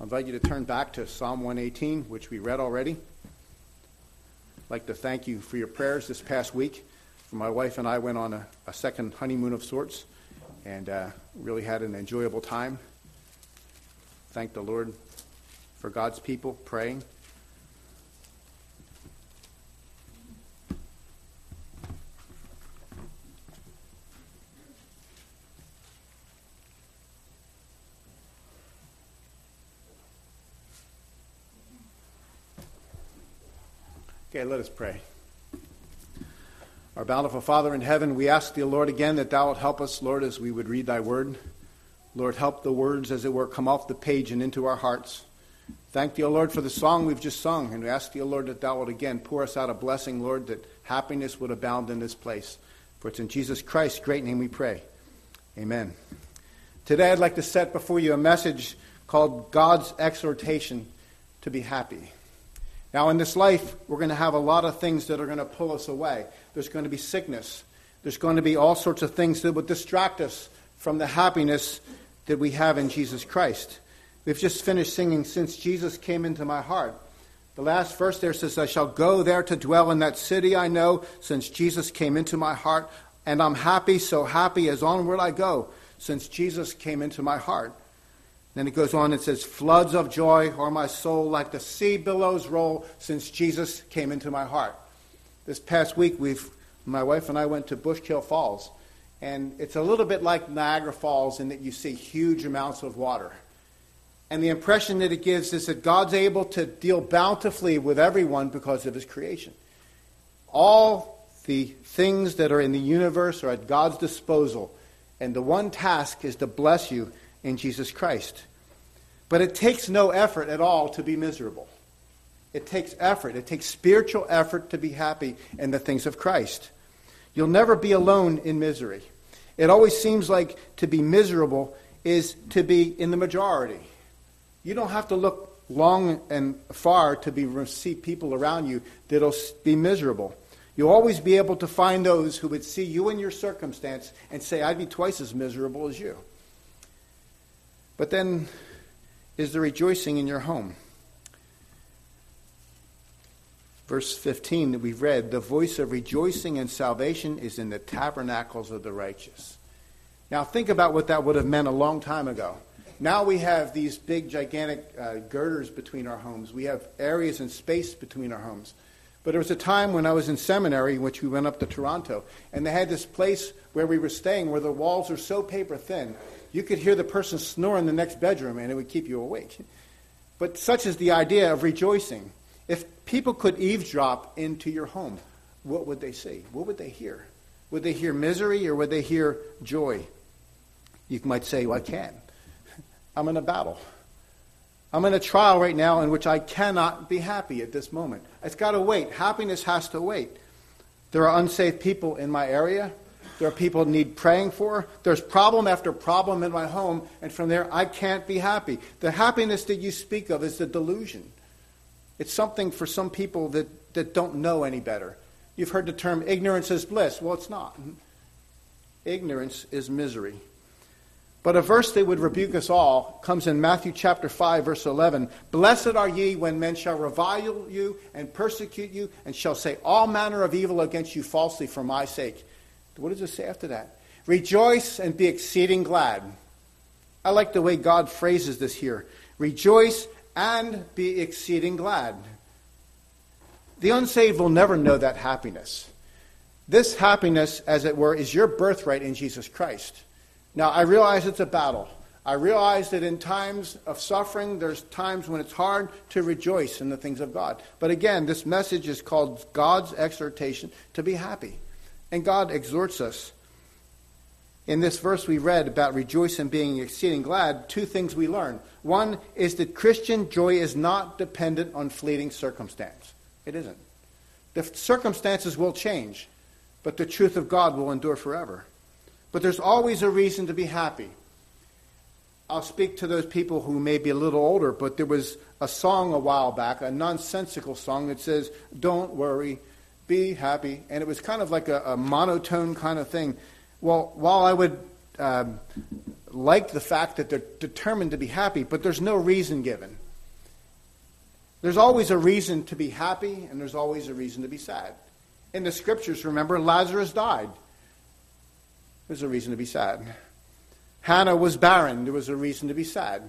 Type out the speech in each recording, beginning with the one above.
invite you to turn back to Psalm 118, which we read already. I'd like to thank you for your prayers this past week. My wife and I went on a second honeymoon of sorts and really had an enjoyable time. Thank the Lord for God's people praying. Okay, let us pray. Our bountiful Father in heaven, we ask thee, Lord, again that thou wilt help us, Lord, as we would read thy word. Lord, help the words, as it were, come off the page and into our hearts. Thank thee, O Lord, for the song we've just sung, and we ask thee, O Lord, that thou wilt again pour us out a blessing, Lord, that happiness would abound in this place. For it's in Jesus Christ's great name we pray. Amen. Today I'd like to set before you a message called God's Exhortation to be Happy. Now, in this life, we're going to have a lot of things that are going to pull us away. There's going to be sickness. There's going to be all sorts of things that would distract us from the happiness that we have in Jesus Christ. We've just finished singing, Since Jesus Came Into My Heart. The last verse there says, I shall go there to dwell in that city I know, since Jesus came into my heart. And I'm happy, so happy as onward I go, since Jesus came into my heart. Then it goes on and says, floods of joy o'er my soul like the sea billows roll since Jesus came into my heart. This past week, my wife and I went to Bushkill Falls. And it's a little bit like Niagara Falls in that you see huge amounts of water. And the impression that it gives is that God's able to deal bountifully with everyone because of his creation. All the things that are in the universe are at God's disposal. And the one task is to bless you in Jesus Christ. But it takes no effort at all to be miserable. It takes effort. It takes spiritual effort to be happy in the things of Christ. You'll never be alone in misery. It always seems like to be miserable is to be in the majority. You don't have to look long and far to see people around you that'll be miserable. You'll always be able to find those who would see you in your circumstance and say, I'd be twice as miserable as you. But then, is the rejoicing in your home? Verse 15 that we've read, the voice of rejoicing and salvation is in the tabernacles of the righteous. Now think about what that would have meant a long time ago. Now we have these big, gigantic girders between our homes. We have areas and space between our homes. But there was a time when I was in seminary in which we went up to Toronto, and they had this place where we were staying where the walls are so paper thin, you could hear the person snore in the next bedroom and it would keep you awake. But such is the idea of rejoicing. If people could eavesdrop into your home, what would they see? What would they hear? Would they hear misery or would they hear joy? You might say, well, I can't. I'm in a battle. I'm in a trial right now in which I cannot be happy at this moment. It's got to wait. Happiness has to wait. There are unsaved people in my area. There are people that need praying for. There's problem after problem in my home, and from there I can't be happy. The happiness that you speak of is the delusion. It's something for some people that don't know any better. You've heard the term ignorance is bliss. Well, it's not. Ignorance is misery. But a verse that would rebuke us all comes in Matthew chapter 5, verse 11. Blessed are ye when men shall revile you and persecute you and shall say all manner of evil against you falsely for my sake. What does it say after that? Rejoice and be exceeding glad. I like the way God phrases this here. Rejoice and be exceeding glad. The unsaved will never know that happiness. This happiness, as it were, is your birthright in Jesus Christ. Now, I realize it's a battle. I realize that in times of suffering, there's times when it's hard to rejoice in the things of God. But again, this message is called God's exhortation to be happy. And God exhorts us. In this verse we read about rejoice and being exceeding glad, two things we learn. One is that Christian joy is not dependent on fleeting circumstance. It isn't. The circumstances will change, but the truth of God will endure forever. But there's always a reason to be happy. I'll speak to those people who may be a little older, but there was a song a while back, a nonsensical song that says, don't worry, be happy. And it was kind of like a monotone kind of thing. Well, while I would like the fact that they're determined to be happy, but there's no reason given. There's always a reason to be happy, and there's always a reason to be sad. In the scriptures, remember, Lazarus died. There's a reason to be sad. Hannah was barren. There was a reason to be sad.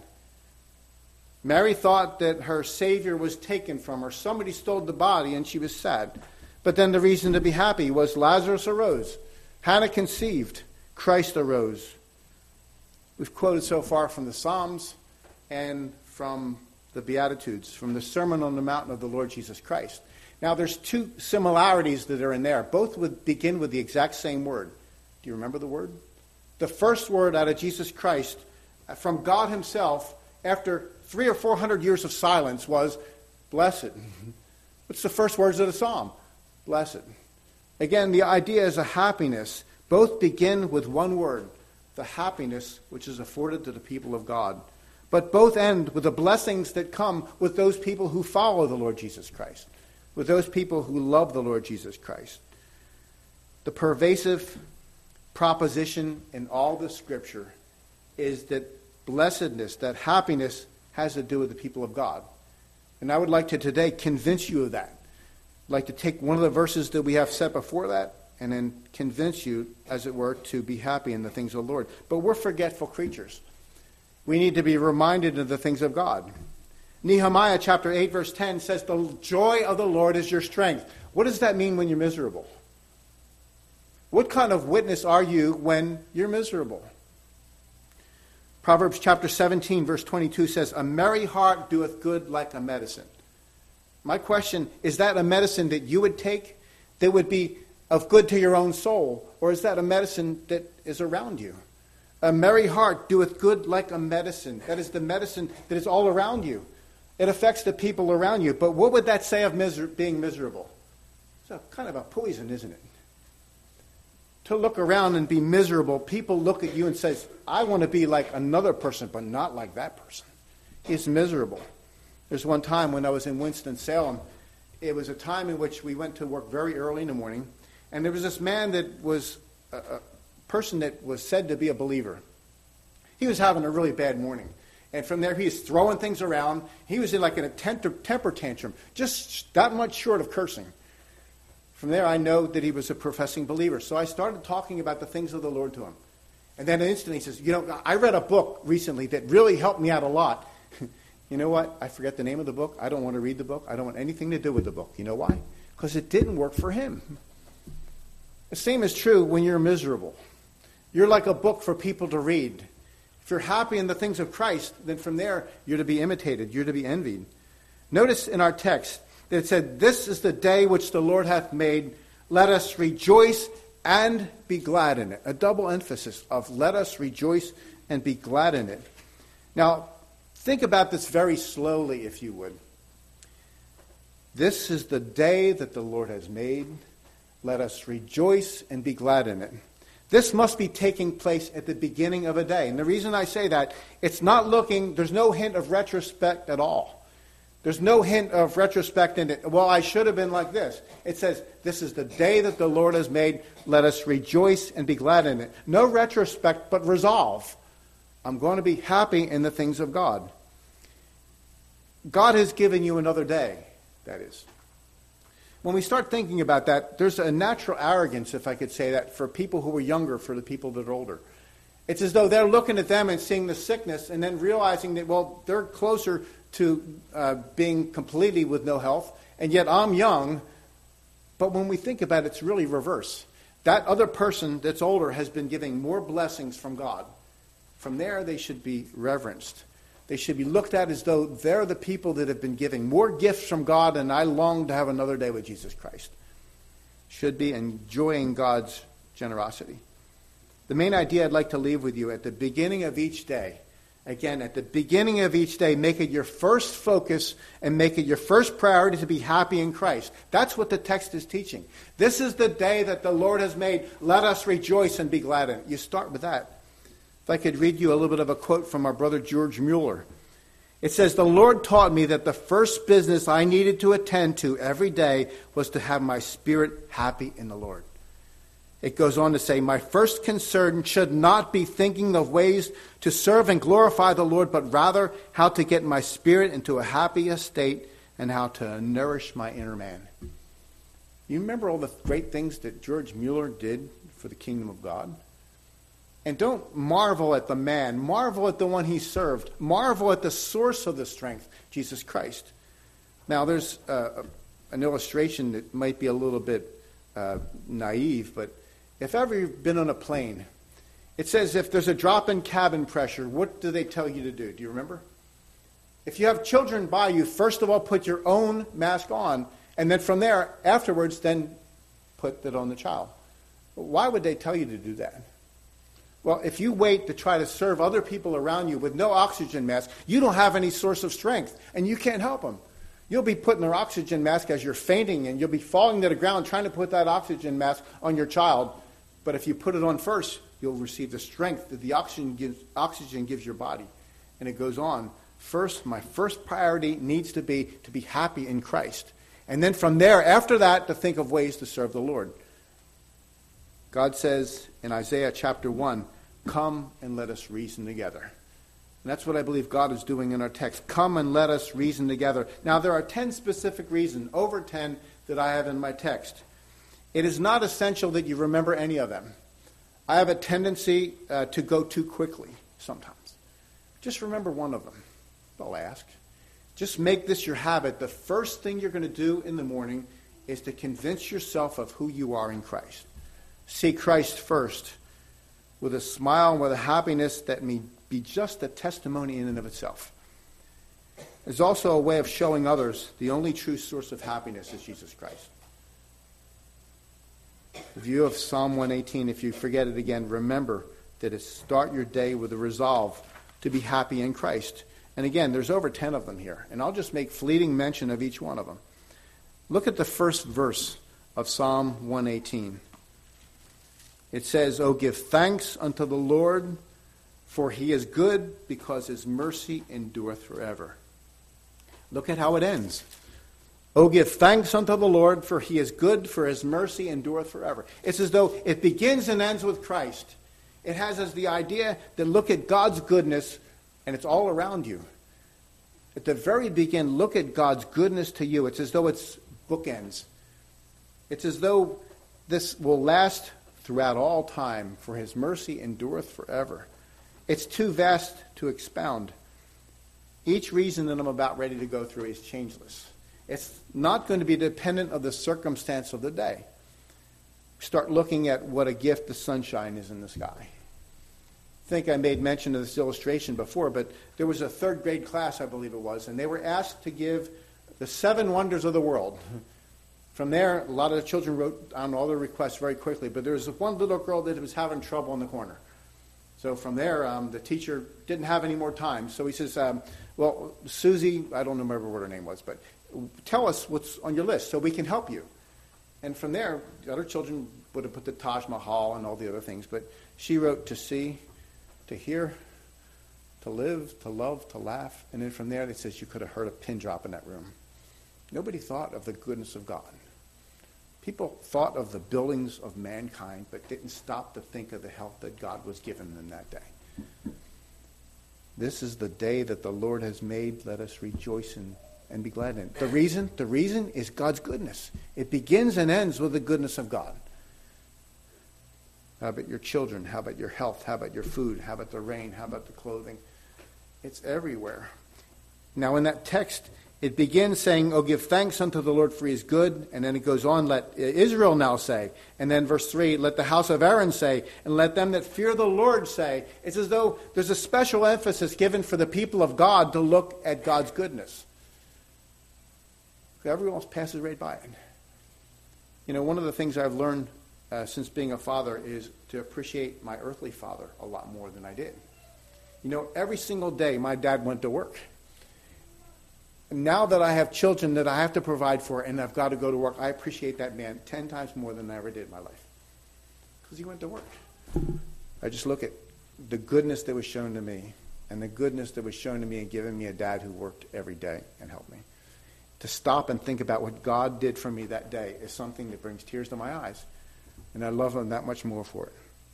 Mary thought that her Savior was taken from her. Somebody stole the body, and she was sad. But then the reason to be happy was Lazarus arose. Hannah conceived. Christ arose. We've quoted so far from the Psalms and from the Beatitudes, from the Sermon on the Mount of the Lord Jesus Christ. Now, there's two similarities that are in there. Both would begin with the exact same word. Do you remember the word? The first word out of Jesus Christ from God himself after 300 or 400 years of silence was blessed. What's the first words of the psalm? Blessed. Again, the idea is a happiness. Both begin with one word, the happiness which is afforded to the people of God. But both end with the blessings that come with those people who follow the Lord Jesus Christ, with those people who love the Lord Jesus Christ. The pervasive proposition in all the Scripture is that blessedness, that happiness, has to do with the people of God. And I would like to today convince you of that. I'd like to take one of the verses that we have set before that and then convince you, as it were, to be happy in the things of the Lord. But we're forgetful creatures. We need to be reminded of the things of God. Nehemiah chapter 8 verse 10 says, the joy of the Lord is your strength. What does that mean when you're miserable? What kind of witness are you when you're miserable? Proverbs chapter 17 verse 22 says, a merry heart doeth good like a medicine. My question, is that a medicine that you would take that would be of good to your own soul? Or is that a medicine that is around you? A merry heart doeth good like a medicine. That is the medicine that is all around you. It affects the people around you. But what would that say of being miserable? It's a kind of a poison, isn't it? To look around and be miserable, people look at you and say, I want to be like another person, but not like that person. He's miserable. There's one time when I was in Winston-Salem. It was a time in which we went to work very early in the morning. And there was this man that was a person that was said to be a believer. He was having a really bad morning. And from there, he was throwing things around. He was in like a temper tantrum, just that much short of cursing. From there, I know that he was a professing believer. So I started talking about the things of the Lord to him. And then instantly he says, I read a book recently that really helped me out a lot. You know what? I forget the name of the book. I don't want to read the book. I don't want anything to do with the book. You know why? Because it didn't work for him. The same is true when you're miserable. You're like a book for people to read. If you're happy in the things of Christ, then from there you're to be imitated. You're to be envied. Notice in our text that it said, this is the day which the Lord hath made. Let us rejoice and be glad in it. A double emphasis of let us rejoice and be glad in it. Now, think about this very slowly, if you would. This is the day that the Lord has made. Let us rejoice and be glad in it. This must be taking place at the beginning of a day. And the reason I say that, there's no hint of retrospect at all. There's no hint of retrospect in it. Well, I should have been like this. It says, this is the day that the Lord has made. Let us rejoice and be glad in it. No retrospect, but resolve. I'm going to be happy in the things of God. God has given you another day, that is. When we start thinking about that, there's a natural arrogance, if I could say that, for people who are younger, for the people that are older. It's as though they're looking at them and seeing the sickness and then realizing that, well, they're closer to being completely with no health, and yet I'm young. But when we think about it, it's really reverse. That other person that's older has been giving more blessings from God. From there, they should be reverenced. They should be looked at as though they're the people that have been giving more gifts from God, and I long to have another day with Jesus Christ. Should be enjoying God's generosity. The main idea I'd like to leave with you at the beginning of each day, again, at the beginning of each day, make it your first focus and make it your first priority to be happy in Christ. That's what the text is teaching. This is the day that the Lord has made. Let us rejoice and be glad in it. You start with that. If I could read you a little bit of a quote from our brother George Mueller. It says, the Lord taught me that the first business I needed to attend to every day was to have my spirit happy in the Lord. It goes on to say, my first concern should not be thinking of ways to serve and glorify the Lord, but rather how to get my spirit into a happy state and how to nourish my inner man. You remember all the great things that George Mueller did for the kingdom of God? And don't marvel at the man. Marvel at the one he served. Marvel at the source of the strength, Jesus Christ. Now, there's an illustration that might be a little bit naive, but if ever you've been on a plane, it says if there's a drop in cabin pressure, what do they tell you to do? Do you remember? If you have children by you, first of all, put your own mask on, and then from there, afterwards, then put it on the child. Why would they tell you to do that? Well, if you wait to try to serve other people around you with no oxygen mask, you don't have any source of strength, and you can't help them. You'll be putting their oxygen mask as you're fainting, and you'll be falling to the ground trying to put that oxygen mask on your child. But if you put it on first, you'll receive the strength that the oxygen gives your body. And it goes on. First, my first priority needs to be happy in Christ. And then from there, after that, to think of ways to serve the Lord. God says in Isaiah chapter 1, come and let us reason together. And that's what I believe God is doing in our text. Come and let us reason together. Now, there are 10 specific reasons, over 10, that I have in my text. It is not essential that you remember any of them. I have a tendency to go too quickly sometimes. Just remember one of them. I'll ask. Just make this your habit. The first thing you're going to do in the morning is to convince yourself of who you are in Christ. Seek Christ first with a smile and with a happiness that may be just a testimony in and of itself. There's also a way of showing others the only true source of happiness is Jesus Christ. The view of Psalm 118, if you forget it again, remember that it's start your day with a resolve to be happy in Christ. And again, there's over 10 of them here, and I'll just make fleeting mention of each one of them. Look at the first verse of Psalm 118. It says, "Oh, give thanks unto the Lord, for he is good, because his mercy endureth forever." Look at how it ends. "Oh, give thanks unto the Lord, for he is good, for his mercy endureth forever." It's as though it begins and ends with Christ. It has as the idea that look at God's goodness, and it's all around you. At the very beginning, look at God's goodness to you. It's as though it's bookends. It's as though this will last throughout all time, for his mercy endureth forever. It's too vast to expound. Each reason that I'm about ready to go through is changeless. It's not going to be dependent of the circumstance of the day. Start looking at what a gift the sunshine is in the sky. I think I made mention of this illustration before, but there was a third grade class, I believe it was, and they were asked to give the 7 wonders of the world. From there, a lot of the children wrote down all their requests very quickly, but there was one little girl that was having trouble in the corner. So from there, the teacher didn't have any more time. So he says, well, Susie, I don't remember what her name was, but tell us what's on your list so we can help you. And from there, the other children would have put the Taj Mahal and all the other things, but she wrote to see, to hear, to live, to love, to laugh. And then from there, it says you could have heard a pin drop in that room. Nobody thought of the goodness of God. People thought of the buildings of mankind, but didn't stop to think of the help that God was giving them that day. This is the day that the Lord has made. Let us rejoice and be glad in it. The reason is God's goodness. It begins and ends with the goodness of God. How about your children? How about your health? How about your food? How about the rain? How about the clothing? It's everywhere. Now in that text, it begins saying, "Oh, give thanks unto the Lord, for he is good." And then it goes on, "Let Israel now say." And then verse 3, "Let the house of Aaron say, and let them that fear the Lord say." It's as though there's a special emphasis given for the people of God to look at God's goodness. Everyone else passes right by it. You know, one of the things I've learned since being a father is to appreciate my earthly father a lot more than I did. You know, every single day my dad went to work. Now that I have children that I have to provide for and I've got to go to work, I appreciate that man 10 times more than I ever did in my life. Because he went to work. I just look at the goodness that was shown to me and the goodness that was shown to me and given me a dad who worked every day and helped me. To stop and think about what God did for me that day is something that brings tears to my eyes. And I love him that much more for it.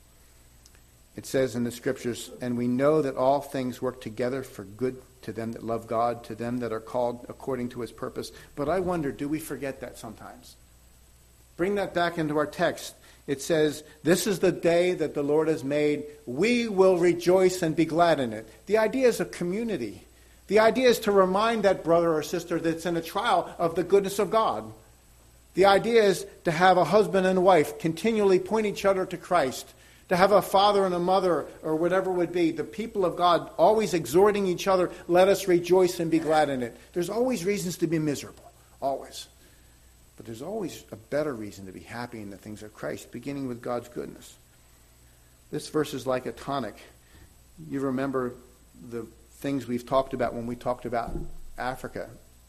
It says in the scriptures, and we know that all things work together for good to them that love God, to them that are called according to his purpose. But I wonder, do we forget that sometimes? Bring that back into our text. It says, this is the day that the Lord has made. We will rejoice and be glad in it. The idea is a community. The idea is to remind that brother or sister that's in a trial of the goodness of God. The idea is to have a husband and wife continually point each other to Christ. To have a father and a mother, or whatever it would be, the people of God always exhorting each other, let us rejoice and be glad in it. There's always reasons to be miserable. Always. But there's always a better reason to be happy in the things of Christ, beginning with God's goodness. This verse is like a tonic. You remember the things we've talked about when we talked about Africa.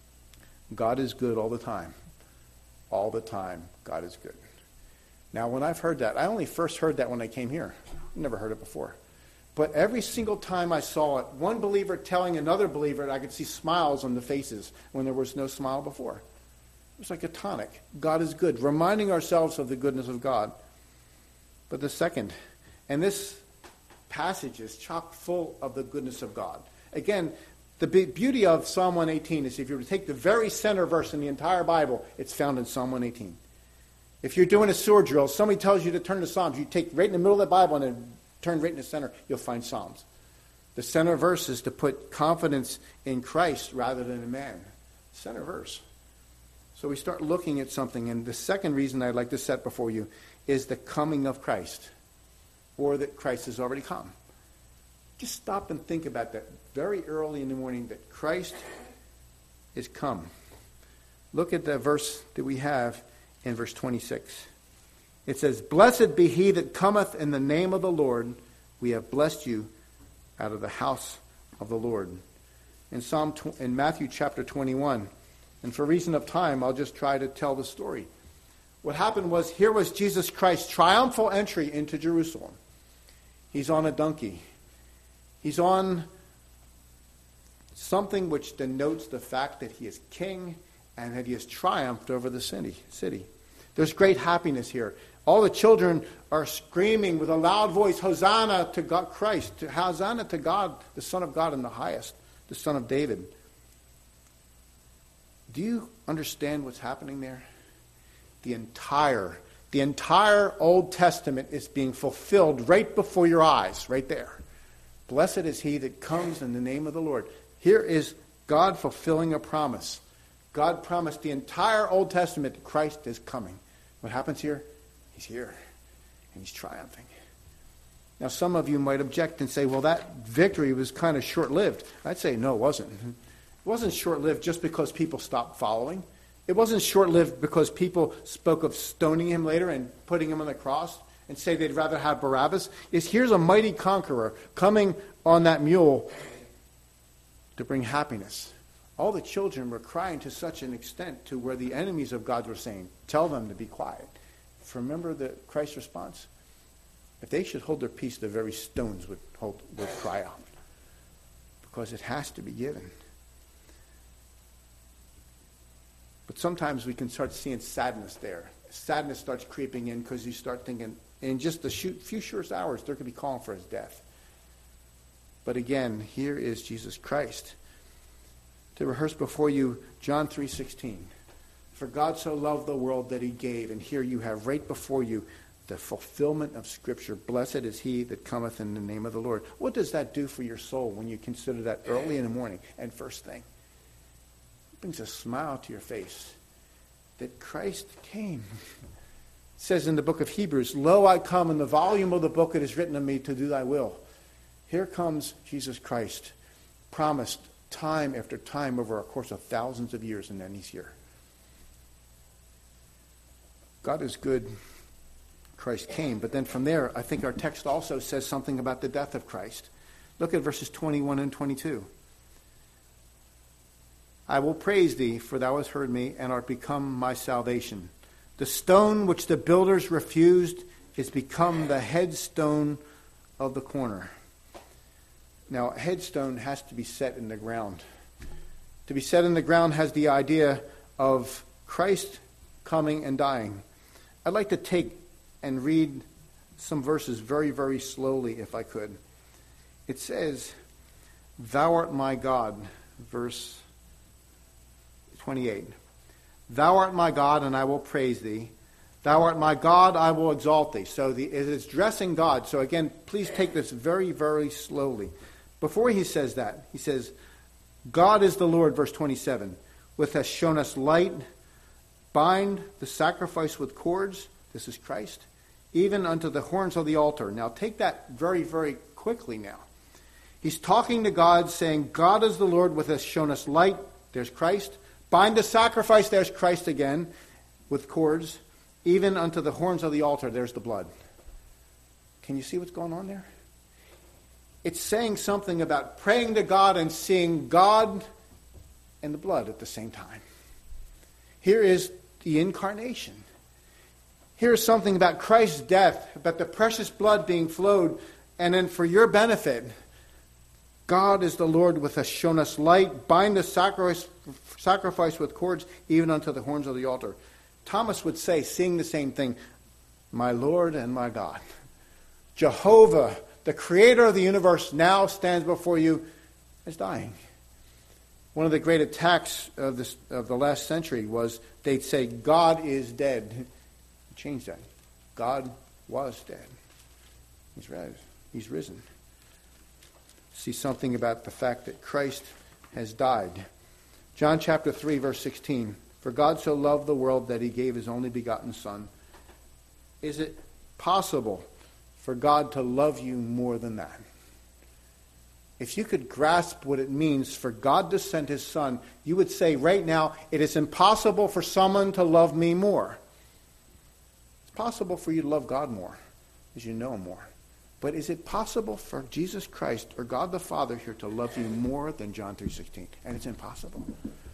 God is good all the time. All the time, God is good. Now, when I've heard that, I only first heard that when I came here. Never heard it before. But every single time I saw it, one believer telling another believer, I could see smiles on the faces when there was no smile before. It was like a tonic. God is good, reminding ourselves of the goodness of God. But the second, and this passage is chock full of the goodness of God. Again, the beauty of Psalm 118 is if you were to take the very center verse in the entire Bible, it's found in Psalm 118. If you're doing a sword drill, somebody tells you to turn to Psalms, you take right in the middle of the Bible and then turn right in the center, you'll find Psalms. The center verse is to put confidence in Christ rather than in man. Center verse. So we start looking at something, and the second reason I'd like to set before you is the coming of Christ, or that Christ has already come. Just stop and think about that very early in the morning, that Christ is come. Look at the verse that we have in verse 26. It says, blessed be he that cometh in the name of the Lord. We have blessed you out of the house of the Lord. In Matthew chapter 21, and for reason of time, I'll just try to tell the story. What happened was, here was Jesus Christ's triumphal entry into Jerusalem. He's on a donkey. He's on something which denotes the fact that he is king and that he has triumphed over the city. There's great happiness here. All the children are screaming with a loud voice, Hosanna to God, Christ. Hosanna to God, the Son of God in the highest, the Son of David. Do you understand what's happening there? The entire Old Testament is being fulfilled right before your eyes, right there. Blessed is he that comes in the name of the Lord. Here is God fulfilling a promise. God promised the entire Old Testament that Christ is coming. What happens here? He's here, and he's triumphing. Now, some of you might object and say, well, that victory was kind of short-lived. I'd say, no, it wasn't. It wasn't short-lived just because people stopped following. It wasn't short-lived because people spoke of stoning him later and putting him on the cross and say they'd rather have Barabbas. Here's a mighty conqueror coming on that mule to bring happiness. All the children were crying to such an extent to where the enemies of God were saying, tell them to be quiet. Remember Christ's response? If they should hold their peace, the very stones would cry out. Because it has to be given. But sometimes we can start seeing sadness there. Sadness starts creeping in because you start thinking, in just a few short hours, they're going to be calling for his death. But again, here is Jesus Christ. To rehearse before you, John 3:16. For God so loved the world that he gave. And here you have right before you the fulfillment of Scripture. Blessed is he that cometh in the name of the Lord. What does that do for your soul when you consider that early in the morning and first thing? It brings a smile to your face that Christ came. It says in the book of Hebrews, lo, I come, in the volume of the book it is written of me to do thy will. Here comes Jesus Christ, promised time after time over a course of thousands of years, and then he's here. God is good. Christ came. But then from there, I think our text also says something about the death of Christ. Look at verses 21 and 22. I will praise thee, for thou hast heard me, and art become my salvation. The stone which the builders refused is become the headstone of the corner. Now, a headstone has to be set in the ground. To be set in the ground has the idea of Christ coming and dying. I'd like to take and read some verses very, very slowly, if I could. It says, "Thou art my God," verse 28. "Thou art my God, and I will praise thee. Thou art my God, I will exalt thee." So it is addressing God. So again, please take this very, very slowly. Before he says that, he says, "God is the Lord," verse 27, "which has shown us light. Bind the sacrifice with cords," this is Christ, "even unto the horns of the altar." Now take that very, very quickly now. He's talking to God, saying, God is the Lord, which has shown us light. There's Christ. Bind the sacrifice, there's Christ again, with cords, even unto the horns of the altar, there's the blood. Can you see what's going on there? It's saying something about praying to God and seeing God and the blood at the same time. Here is the incarnation. Here's something about Christ's death, about the precious blood being flowed, and then for your benefit, God is the Lord which has shown us light. Bind the sacrifice with cords, even unto the horns of the altar. Thomas would say, seeing the same thing, "My Lord and my God." Jehovah, the creator of the universe, now stands before you as dying. One of the great attacks of the last century was they'd say, "God is dead." Change that. God was dead. He's risen. See something about the fact that Christ has died. John chapter 3, verse 16. "For God so loved the world that he gave his only begotten Son." Is it possible for God to love you more than that? If you could grasp what it means for God to send his Son, you would say right now, it is impossible for someone to love me more. It's possible for you to love God more as you know him more. But is it possible for Jesus Christ or God the Father here to love you more than John 3:16? And it's impossible.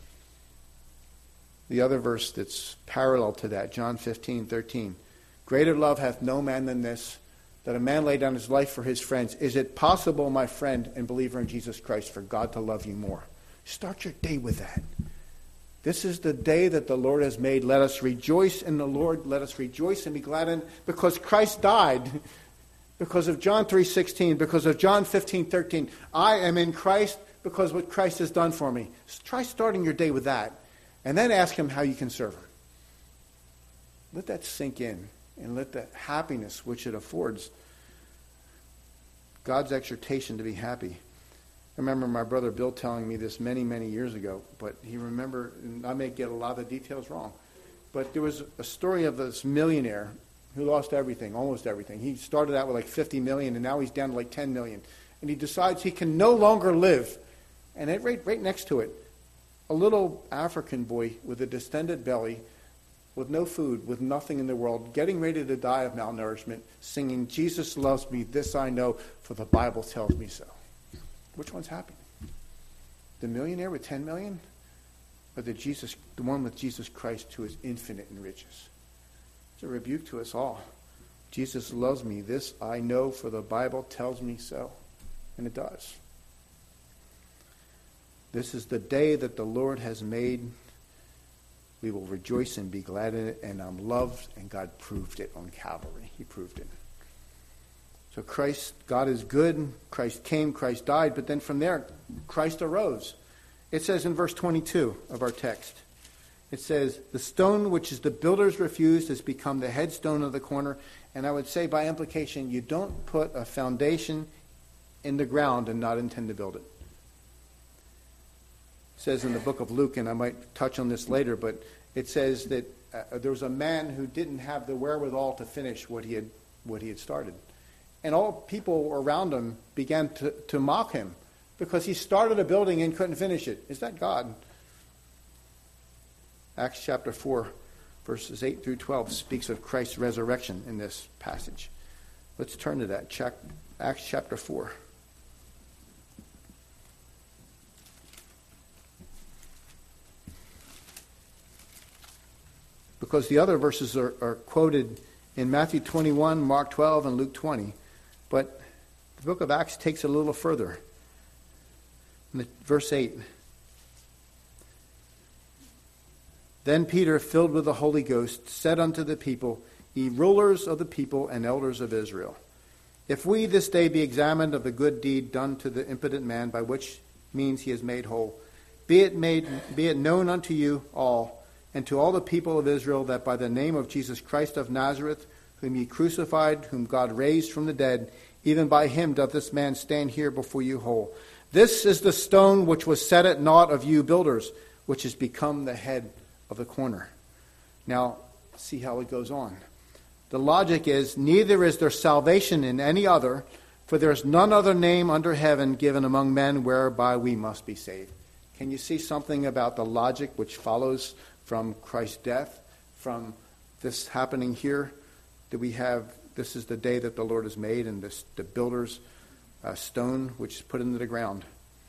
The other verse that's parallel to that, John 15:13. "Greater love hath no man than this, that a man lay down his life for his friends." Is it possible, my friend and believer in Jesus Christ, for God to love you more? Start your day with that. This is the day that the Lord has made. Let us rejoice in the Lord. Let us rejoice and be glad in it, because Christ died. Because of John 3:16, because of John 15:13, I am in Christ because what Christ has done for me. Try starting your day with that, and then ask him how you can serve him. Let that sink in, and let the happiness which it affords, God's exhortation to be happy. I remember my brother Bill telling me this many, many years ago, but he remembered, and I may get a lot of the details wrong, but there was a story of this millionaire who lost everything, almost everything. He started out with like 50 million, and now he's down to like 10 million. And he decides he can no longer live. And right next to it, a little African boy with a distended belly, with no food, with nothing in the world, getting ready to die of malnourishment, singing, "Jesus loves me, this I know, for the Bible tells me so." Which one's happy? The millionaire with 10 million? Or the one with Jesus Christ, who is infinite in riches? It's a rebuke to us all. Jesus loves me. This I know, for the Bible tells me so. And it does. This is the day that the Lord has made. We will rejoice and be glad in it. And I'm loved, and God proved it on Calvary. He proved it. So God is good. Christ came, Christ died. But then from there, Christ arose. It says in verse 22 of our text, it says, "The stone which is the builders refused has become the headstone of the corner." And I would say by implication, you don't put a foundation in the ground and not intend to build it. It says in the book of Luke, and I might touch on this later, but it says that there was a man who didn't have the wherewithal to finish what he had started. And all people around him began to mock him because he started a building and couldn't finish it. Is that God? Acts chapter 4, verses 8 through 12 speaks of Christ's resurrection in this passage. Let's turn to that. Acts chapter 4. Because the other verses are quoted in Matthew 21, Mark 12, and Luke 20. But the book of Acts takes it a little further. Verse 8. "Then Peter, filled with the Holy Ghost, said unto the people, ye rulers of the people and elders of Israel. If we this day be examined of the good deed done to the impotent man, by which means he is made whole, be it known unto you all, and to all the people of Israel, that by the name of Jesus Christ of Nazareth, whom ye crucified, whom God raised from the dead, even by him doth this man stand here before you whole. This is the stone which was set at naught of you builders, which has become the head of the corner. Now, see how it goes on. The logic is, neither is there salvation in any other, for there is none other name under heaven given among men whereby we must be saved. Can you see something about the logic which follows from Christ's death, from this happening here? That we have, this is the day that the Lord has made, and this, the builder's stone which is put into the ground.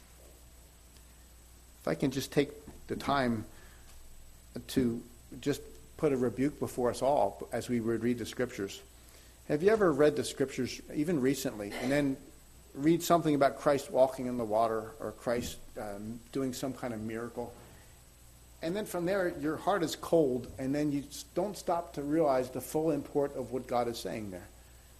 If I can just take the time to just put a rebuke before us all as we would read the Scriptures. Have you ever read the Scriptures, even recently, and then read something about Christ walking in the water, or Christ doing some kind of miracle? And then from there, your heart is cold, and then you don't stop to realize the full import of what God is saying there.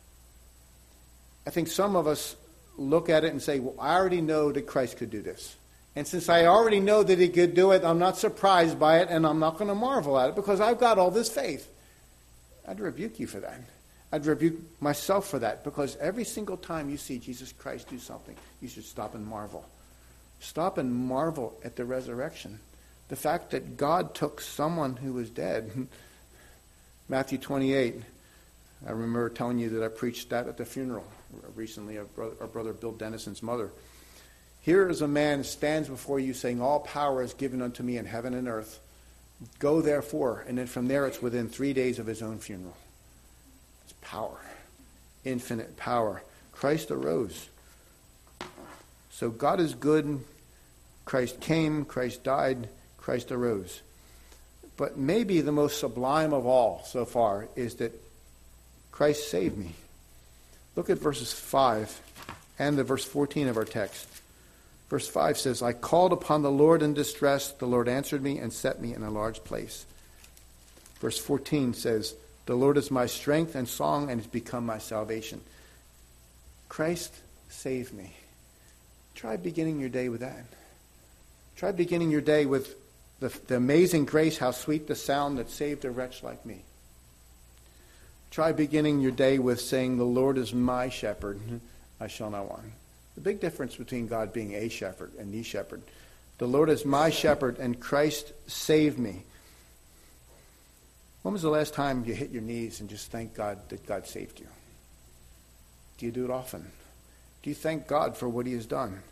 I think some of us look at it and say, well, I already know that Christ could do this. And since I already know that he could do it, I'm not surprised by it, and I'm not going to marvel at it because I've got all this faith. I'd rebuke you for that. I'd rebuke myself for that, because every single time you see Jesus Christ do something, you should stop and marvel. Stop and marvel at the resurrection. The fact that God took someone who was dead. Matthew 28. I remember telling you that I preached that at the funeral recently of our brother Bill Dennison's mother. Here is a man who stands before you saying, all power is given unto me in heaven and earth. Go therefore. And then from there it's within 3 days of his own funeral. It's power. Infinite power. Christ arose. So God is good. Christ came. Christ died. Christ arose. But maybe the most sublime of all so far is that Christ saved me. Look at verses 5 and the verse 14 of our text. Verse 5 says, I called upon the Lord in distress. The Lord answered me and set me in a large place. Verse 14 says, the Lord is my strength and song and has become my salvation. Christ saved me. Try beginning your day with that. Try beginning your day with the amazing grace, how sweet the sound that saved a wretch like me. Try beginning your day with saying, the Lord is my shepherd, I shall not want. The big difference between God being a shepherd and the shepherd. The Lord is my shepherd and Christ saved me. When was the last time you hit your knees and just thank God that God saved you? Do you do it often? Do you thank God for what he has done?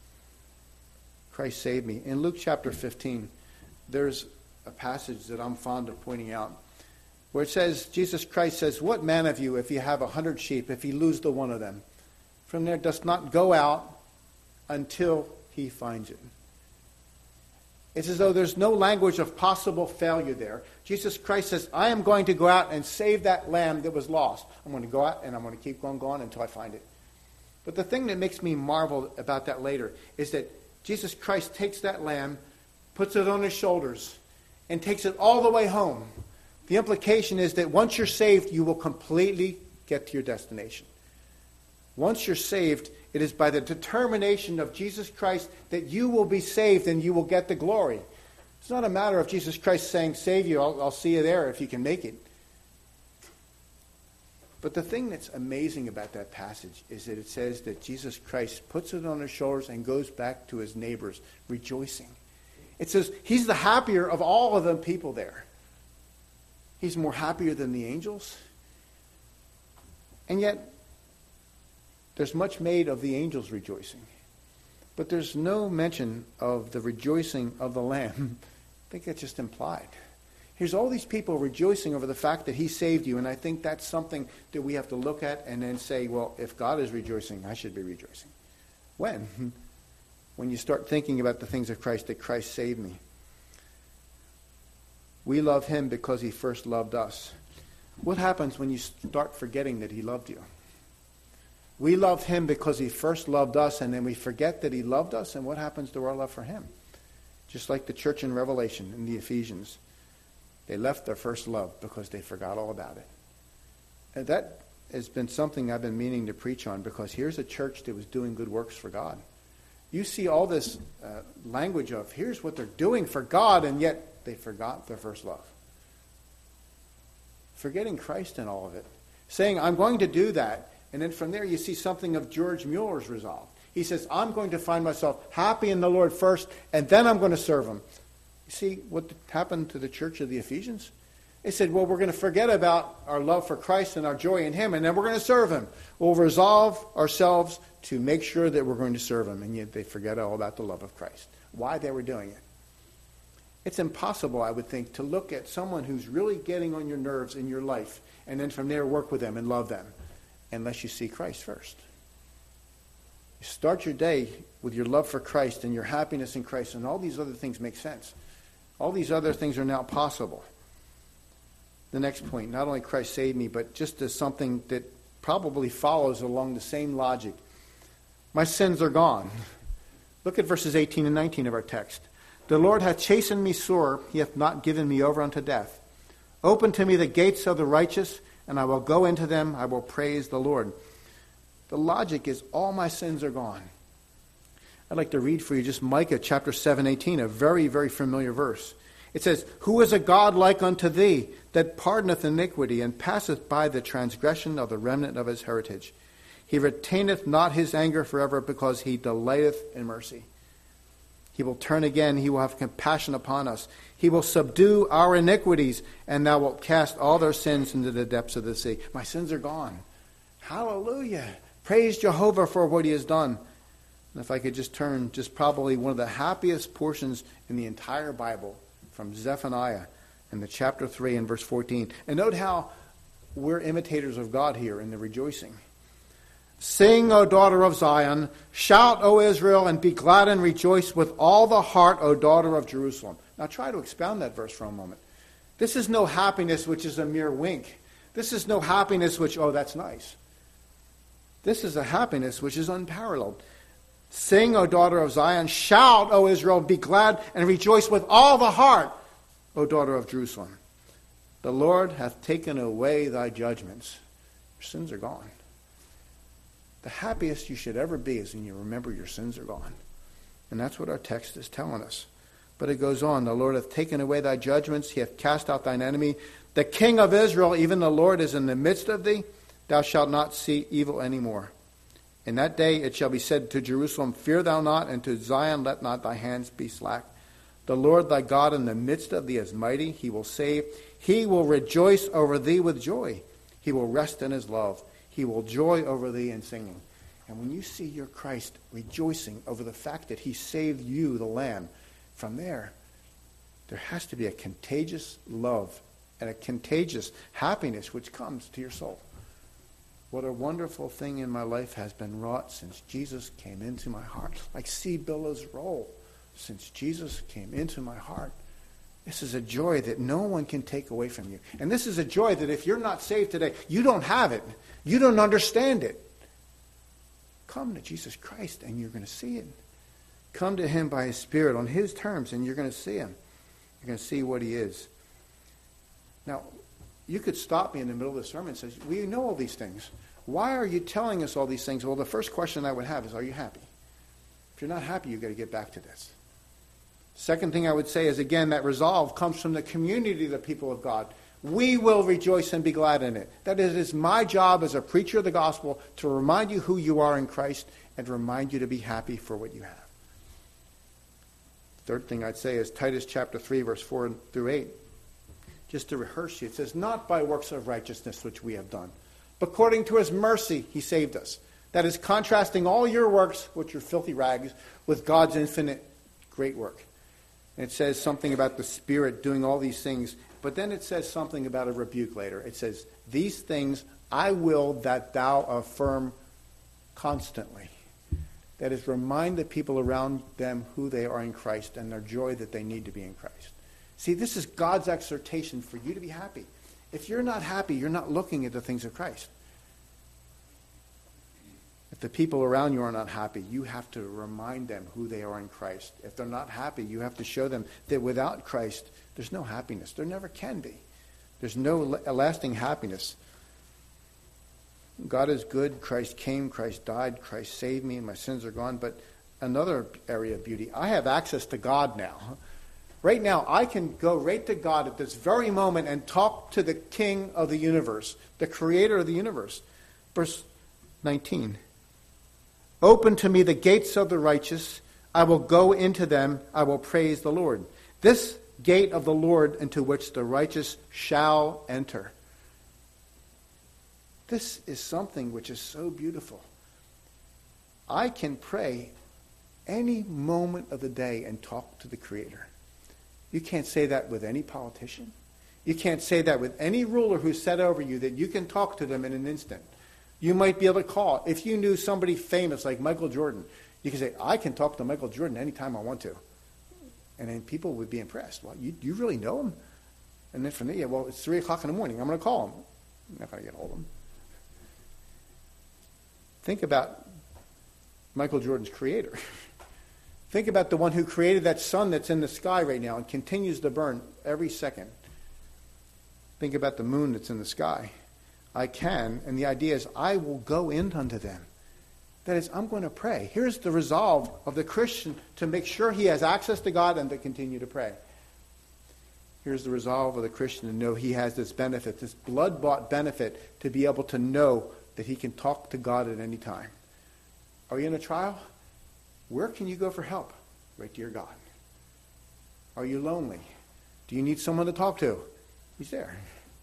Christ saved me. In Luke chapter 15, there's a passage that I'm fond of pointing out where it says, Jesus Christ says, what man of you, if you have 100 sheep, if he lose the one of them, from there does not go out until he finds it? It's as though there's no language of possible failure there. Jesus Christ says, I am going to go out and save that lamb that was lost. I'm going to go out and I'm going to keep going until I find it. But the thing that makes me marvel about that later is that Jesus Christ takes that lamb, puts it on his shoulders, and takes it all the way home. The implication is that once you're saved, you will completely get to your destination. Once you're saved, it is by the determination of Jesus Christ that you will be saved and you will get the glory. It's not a matter of Jesus Christ saying, save you, I'll see you there if you can make it. But the thing that's amazing about that passage is that it says that Jesus Christ puts it on his shoulders and goes back to his neighbors rejoicing. It says he's the happier of all of the people there. He's more happier than the angels. And yet, there's much made of the angels rejoicing. But there's no mention of the rejoicing of the Lamb. I think that's just implied. Here's all these people rejoicing over the fact that he saved you, and I think that's something that we have to look at and then say, well, if God is rejoicing, I should be rejoicing. When? When you start thinking about the things of Christ, that Christ saved me. We love him because he first loved us. What happens when you start forgetting that he loved you? We love him because he first loved us, and then we forget that he loved us, and what happens to our love for him? Just like the church in Revelation, in the Ephesians. They left their first love because they forgot all about it. And that has been something I've been meaning to preach on, because here's a church that was doing good works for God. You see all this language of here's what they're doing for God, and yet they forgot their first love. Forgetting Christ in all of it. Saying, I'm going to do that. And then from there you see something of George Mueller's resolve. He says, I'm going to find myself happy in the Lord first, and then I'm going to serve him. You see what happened to the church of the Ephesians? They said, well, we're going to forget about our love for Christ and our joy in him, and then we're going to serve him. We'll resolve ourselves to make sure that we're going to serve him, and yet they forget all about the love of Christ. Why they were doing it. It's impossible, I would think, to look at someone who's really getting on your nerves in your life, and then from there work with them and love them, unless you see Christ first. You start your day with your love for Christ and your happiness in Christ, and all these other things make sense. All these other things are now possible. The next point, not only Christ saved me, but just as something that probably follows along the same logic. My sins are gone. Look at verses 18 and 19 of our text. The Lord hath chastened me sore, he hath not given me over unto death. Open to me the gates of the righteous, and I will go into them, I will praise the Lord. The logic is all my sins are gone. I'd like to read for you just Micah chapter 7:18, a very, very familiar verse. It says, Who is a God like unto thee, that pardoneth iniquity, and passeth by the transgression of the remnant of his heritage? He retaineth not his anger forever, because he delighteth in mercy. He will turn again, he will have compassion upon us. He will subdue our iniquities, and thou wilt cast all their sins into the depths of the sea. My sins are gone. Hallelujah. Praise Jehovah for what he has done. And if I could just turn, just probably one of the happiest portions in the entire Bible, from Zephaniah in the chapter 3 and verse 14. And note how we're imitators of God here in the rejoicing. Sing, O daughter of Zion. Shout, O Israel, and be glad and rejoice with all the heart, O daughter of Jerusalem. Now try to expound that verse for a moment. This is no happiness which is a mere wink. This is no happiness which, oh, that's nice. This is a happiness which is unparalleled. Sing, O daughter of Zion. Shout, O Israel. Be glad and rejoice with all the heart, O daughter of Jerusalem. The Lord hath taken away thy judgments. Your sins are gone. The happiest you should ever be is when you remember your sins are gone. And that's what our text is telling us. But it goes on. The Lord hath taken away thy judgments. He hath cast out thine enemy. The King of Israel, even the Lord, is in the midst of thee. Thou shalt not see evil any more. In that day it shall be said to Jerusalem, Fear thou not, and to Zion, let not thy hands be slack. The Lord thy God in the midst of thee is mighty. He will save. He will rejoice over thee with joy. He will rest in his love. He will joy over thee in singing. And when you see your Christ rejoicing over the fact that he saved you, the Lamb, from there has to be a contagious love and a contagious happiness which comes to your soul. What a wonderful thing in my life has been wrought since Jesus came into my heart. Like sea billows roll since Jesus came into my heart. This is a joy that no one can take away from you. And this is a joy that if you're not saved today, you don't have it. You don't understand it. Come to Jesus Christ and you're going to see it. Come to him by his Spirit on his terms and you're going to see him. You're going to see what he is. Now, you could stop me in the middle of the sermon and say, we know all these things. Why are you telling us all these things? Well, the first question I would have is, are you happy? If you're not happy, you've got to get back to this. Second thing I would say is, again, that resolve comes from the community of the people of God. We will rejoice and be glad in it. That it is my job as a preacher of the gospel to remind you who you are in Christ and to remind you to be happy for what you have. Third thing I'd say is Titus chapter 3, verse 4 through 8. Just to rehearse you, it says, not by works of righteousness which we have done, but according to his mercy he saved us. That is contrasting all your works, which are filthy rags, with God's infinite great work. And it says something about the Spirit doing all these things, but then it says something about a rebuke later. It says, these things I will that thou affirm constantly. That is, remind the people around them who they are in Christ and their joy that they need to be in Christ. See, this is God's exhortation for you to be happy. If you're not happy, you're not looking at the things of Christ. If the people around you are not happy, you have to remind them who they are in Christ. If they're not happy, you have to show them that without Christ, there's no happiness. There never can be. There's no lasting happiness. God is good. Christ came. Christ died. Christ saved me, and my sins are gone. But another area of beauty, I have access to God now. Right now, I can go right to God at this very moment and talk to the King of the universe, the creator of the universe. Verse 19. Open to me the gates of the righteous. I will go into them. I will praise the Lord. This gate of the Lord into which the righteous shall enter. This is something which is so beautiful. I can pray any moment of the day and talk to the Creator. You can't say that with any politician. You can't say that with any ruler who's set over you, that you can talk to them in an instant. You might be able to call. If you knew somebody famous like Michael Jordan, you can say, I can talk to Michael Jordan anytime I want to. And then people would be impressed. Well, you really know him? And then from there, well, it's 3 o'clock in the morning. I'm going to call him. I'm not going to get hold of him. Think about Michael Jordan's creator. Think about the one who created that sun that's in the sky right now and continues to burn every second. Think about the moon that's in the sky. I can, and the idea is I will go in unto them. That is, I'm going to pray. Here's the resolve of the Christian to make sure he has access to God and to continue to pray. Here's the resolve of the Christian to know he has this benefit, this blood-bought benefit, to be able to know that he can talk to God at any time. Are you in a trial? Where can you go for help? Right to your God. Are you lonely? Do you need someone to talk to? He's there.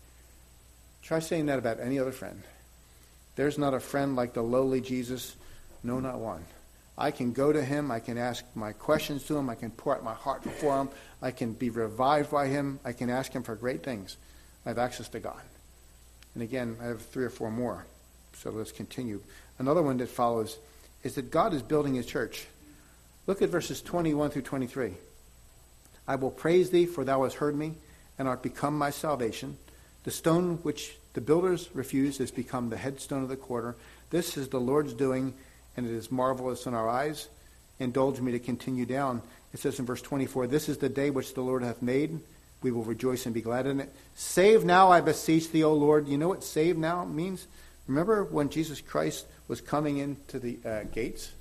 Try saying that about any other friend. There's not a friend like the lowly Jesus. No, not one. I can go to him. I can ask my questions to him. I can pour out my heart before him. I can be revived by him. I can ask him for great things. I have access to God. And again, I have 3 or 4 more. So let's continue. Another one that follows is that God is building his church. Look at verses 21 through 23. I will praise thee, for thou hast heard me, and art become my salvation. The stone which the builders refused has become the headstone of the corner. This is the Lord's doing, and it is marvelous in our eyes. Indulge me to continue down. It says in verse 24, this is the day which the Lord hath made. We will rejoice and be glad in it. Save now, I beseech thee, O Lord. You know what save now means? Remember when Jesus Christ was coming into the gates?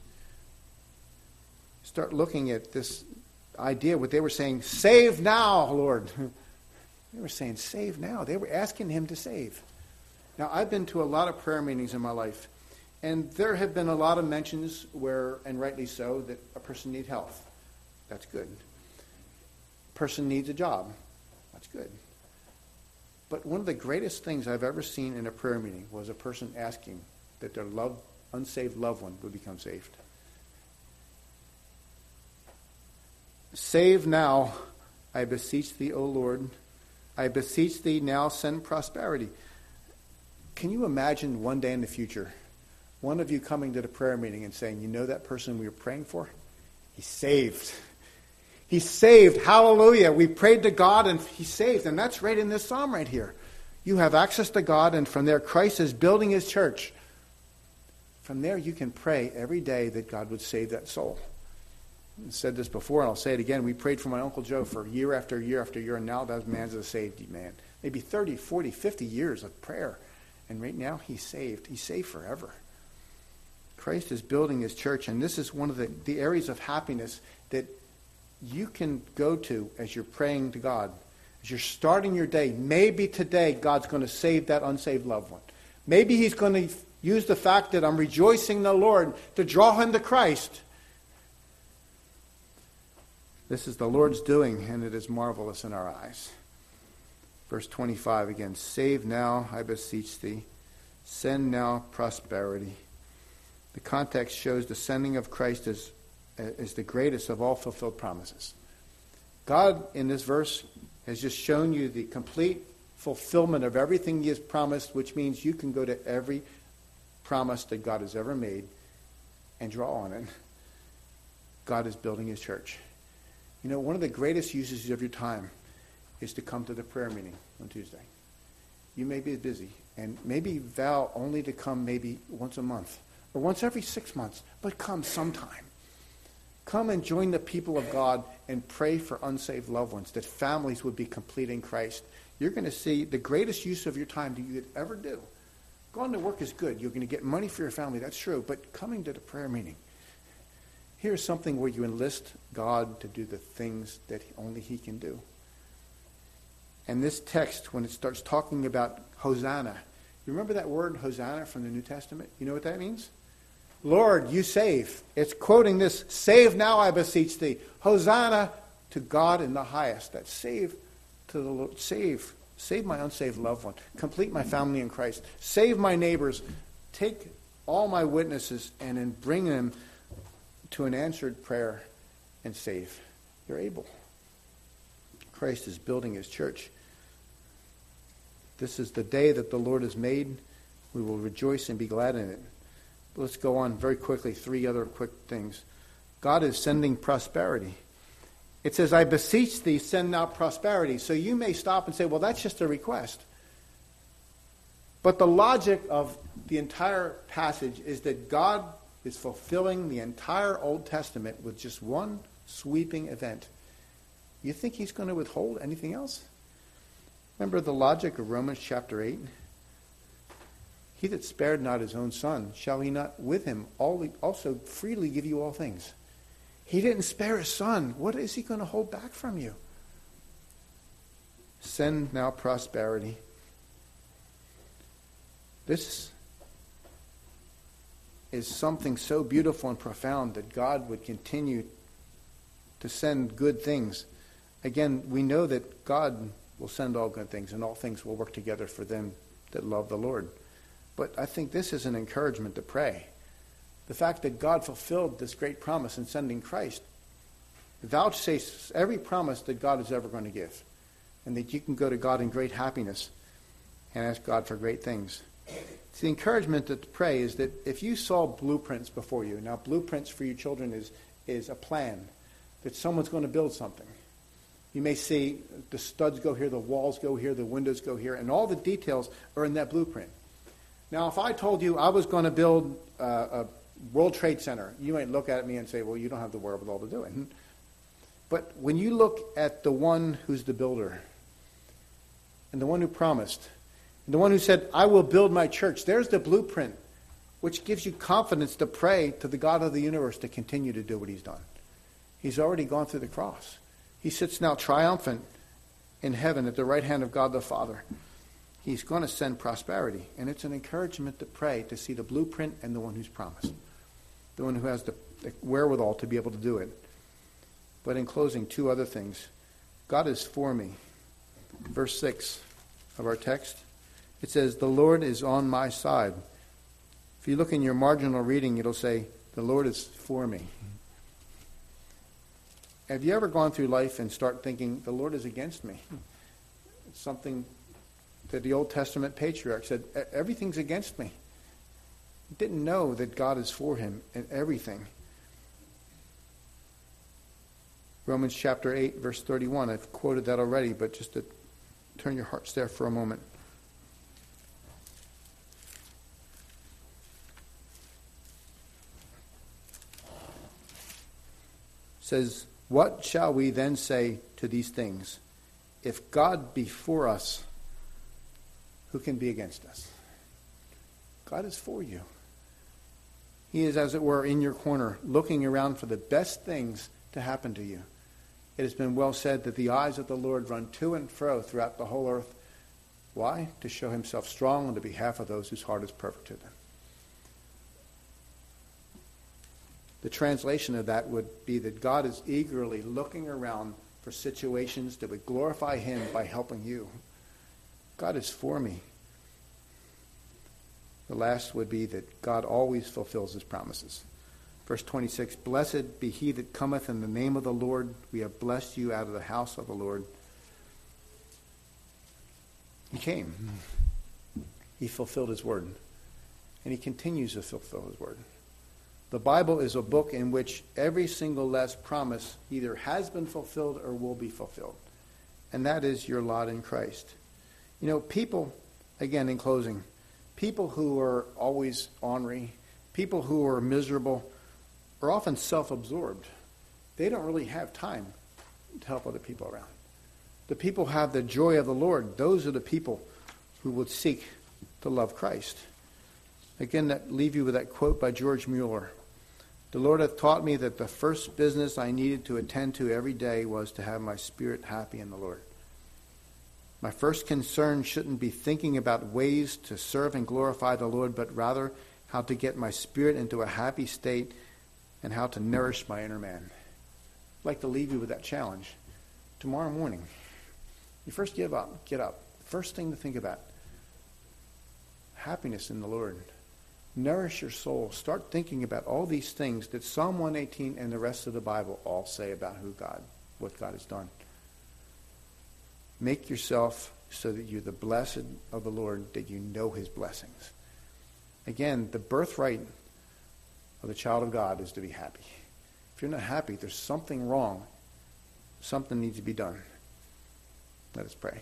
Start looking at this idea, what they were saying, save now, Lord. They were saying, save now. They were asking him to save. Now, I've been to a lot of prayer meetings in my life, and there have been a lot of mentions where, and rightly so, that a person needs health. That's good. A person needs a job. That's good. But one of the greatest things I've ever seen in a prayer meeting was a person asking that their unsaved loved one would become saved. Save now, I beseech thee, O Lord. I beseech thee now, send prosperity. Can you imagine one day in the future, one of you coming to the prayer meeting and saying, you know that person we were praying for? He's saved. He's saved. Hallelujah. We prayed to God and he's saved. And that's right in this psalm right here. You have access to God, and from there Christ is building his church. From there you can pray every day that God would save that soul. I said this before, and I'll say it again. We prayed for my Uncle Joe for year after year after year, and now that man's a saved man. Maybe 30, 40, 50 years of prayer. And right now he's saved. He's saved forever. Christ is building his church, and this is one of the areas of happiness that you can go to as you're praying to God. As you're starting your day, maybe today God's going to save that unsaved loved one. Maybe he's going to use the fact that I'm rejoicing in the Lord to draw him to Christ. This is the Lord's doing, and it is marvelous in our eyes. Verse 25 again. Save now, I beseech thee. Send now prosperity. The context shows the sending of Christ is the greatest of all fulfilled promises. God, in this verse, has just shown you the complete fulfillment of everything he has promised, which means you can go to every promise that God has ever made and draw on it. God is building his church. You know, one of the greatest uses of your time is to come to the prayer meeting on Tuesday. You may be busy, and maybe vow only to come maybe once a month or once every 6 months, but come sometime. Come and join the people of God and pray for unsaved loved ones, that families would be complete in Christ. You're going to see the greatest use of your time that you could ever do Going to work is good. You're going to get money for your family. That's true. But coming to the prayer meeting, here's something where you enlist God to do the things that only he can do. And this text, when it starts talking about Hosanna, you remember that word Hosanna from the New Testament? You know what that means? Lord, you save. It's quoting this, save now, I beseech thee. Hosanna to God in the highest. That save to the Lord. Save my unsaved loved one. Complete my family in Christ. Save my neighbors. Take all my witnesses and then bring them to an answered prayer and save. You're able. Christ is building his church. This is the day that the Lord has made. We will rejoice and be glad in it. But let's go on very quickly. 3 other quick things. God is sending prosperity. It says, I beseech thee, send now prosperity. So you may stop and say, well, that's just a request. But the logic of the entire passage is that God is fulfilling the entire Old Testament with just one sweeping event. You think he's going to withhold anything else? Remember the logic of Romans chapter 8? He that spared not his own son, shall he not with him also freely give you all things? He didn't spare his son. What is he going to hold back from you? Send now prosperity. This is something so beautiful and profound that God would continue to send good things. Again, we know that God will send all good things, and all things will work together for them that love the Lord. But I think this is an encouragement to pray. The fact that God fulfilled this great promise in sending Christ vouchsafes every promise that God is ever going to give, and that you can go to God in great happiness and ask God for great things. So the encouragement to pray is that if you saw blueprints before you, now blueprints for your children is a plan that someone's going to build something. You may see the studs go here, the walls go here, the windows go here, and all the details are in that blueprint. Now, if I told you I was going to build a World Trade Center, you might look at me and say, well, you don't have the wherewithal to do it. But when you look at the one who's the builder, and the one who promised, and the one who said, I will build my church, there's the blueprint, which gives you confidence to pray to the God of the universe to continue to do what he's done. He's already gone through the cross. He sits now triumphant in heaven at the right hand of God the Father. He's going to send prosperity. And it's an encouragement to pray to see the blueprint and the one who's promised. The one who has the wherewithal to be able to do it. But in closing, 2 other things. God is for me. Verse 6 of our text. It says, the Lord is on my side. If you look in your marginal reading, it'll say, the Lord is for me. Have you ever gone through life and start thinking, the Lord is against me? It's something that the Old Testament patriarch said, everything's against me. He didn't know that God is for him in everything. Romans chapter 8, verse 31. I've quoted that already, but just to turn your hearts there for a moment. It says, what shall we then say to these things? If God be for us, who can be against us? God is for you. He is, as it were, in your corner, looking around for the best things to happen to you. It has been well said that the eyes of the Lord run to and fro throughout the whole earth. Why? To show himself strong on the behalf of those whose heart is perfect to them. The translation of that would be that God is eagerly looking around for situations that would glorify him by helping you. God is for me. The last would be that God always fulfills his promises. Verse 26, blessed be he that cometh in the name of the Lord. We have blessed you out of the house of the Lord. He came. He fulfilled his word. And he continues to fulfill his word. The Bible is a book in which every single last promise either has been fulfilled or will be fulfilled. And that is your lot in Christ. You know, people, again in closing, people who are always ornery, people who are miserable, are often self-absorbed. They don't really have time to help other people around. The people who have the joy of the Lord. Those are the people who would seek to love Christ. Again, leave you with that quote by George Mueller. The Lord hath taught me that the first business I needed to attend to every day was to have my spirit happy in the Lord. My first concern shouldn't be thinking about ways to serve and glorify the Lord, but rather how to get my spirit into a happy state and how to nourish my inner man. I'd like to leave you with that challenge. Tomorrow morning, you first get up. First thing to think about, happiness in the Lord. Nourish your soul. Start thinking about all these things that Psalm 118 and the rest of the Bible all say about what God has done. Make yourself so that you're the blessed of the Lord, that you know his blessings. Again, the birthright of the child of God is to be happy. If you're not happy, there's something wrong. Something needs to be done. Let us pray.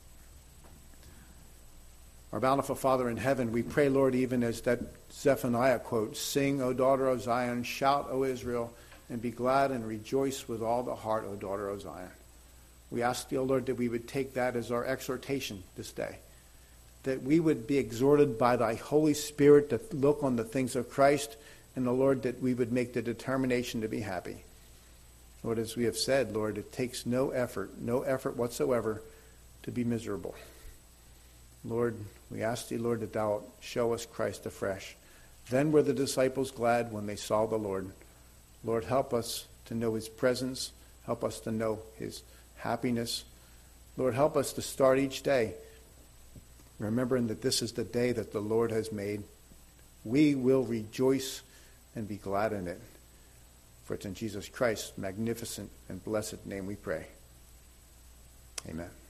Our bountiful Father in heaven, we pray, Lord, even as that Zephaniah quote, "Sing, O daughter of Zion, shout, O Israel, and be glad and rejoice with all the heart, O daughter of Zion." We ask thee, O Lord, that we would take that as our exhortation this day, that we would be exhorted by thy Holy Spirit to look on the things of Christ, and, O Lord, that we would make the determination to be happy. Lord, as we have said, Lord, it takes no effort whatsoever to be miserable. Lord, we ask thee, Lord, that thou show us Christ afresh. Then were the disciples glad when they saw the Lord. Lord, help us to know his presence. Help us to know his happiness. Lord, help us to start each day remembering that this is the day that the Lord has made. We will rejoice and be glad in it. For it's in Jesus Christ's magnificent and blessed name we pray. Amen.